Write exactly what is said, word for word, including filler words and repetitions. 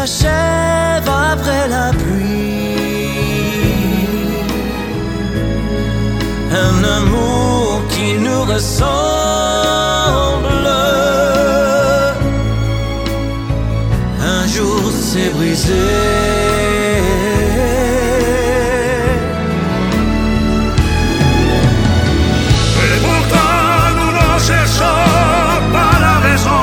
s'achève après la pluie. Un amour qui nous ressemble, un jour s'est brisé.